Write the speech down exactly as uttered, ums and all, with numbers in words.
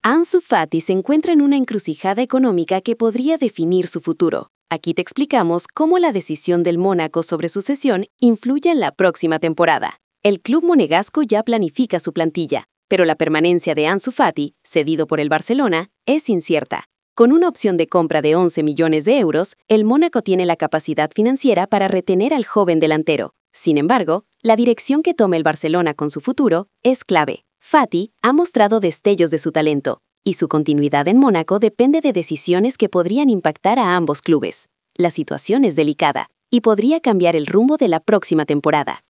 Ansu Fati se encuentra en una encrucijada económica que podría definir su futuro. Aquí te explicamos cómo la decisión del Mónaco sobre su cesión influye en la próxima temporada. El club monegasco ya planifica su plantilla, pero la permanencia de Ansu Fati, cedido por el Barcelona, es incierta. Con una opción de compra de once millones de euros, el Mónaco tiene la capacidad financiera para retener al joven delantero. Sin embargo, la dirección que tome el Barcelona con su futuro es clave. Fati ha mostrado destellos de su talento, y su continuidad en Mónaco depende de decisiones que podrían impactar a ambos clubes. La situación es delicada, y podría cambiar el rumbo de la próxima temporada.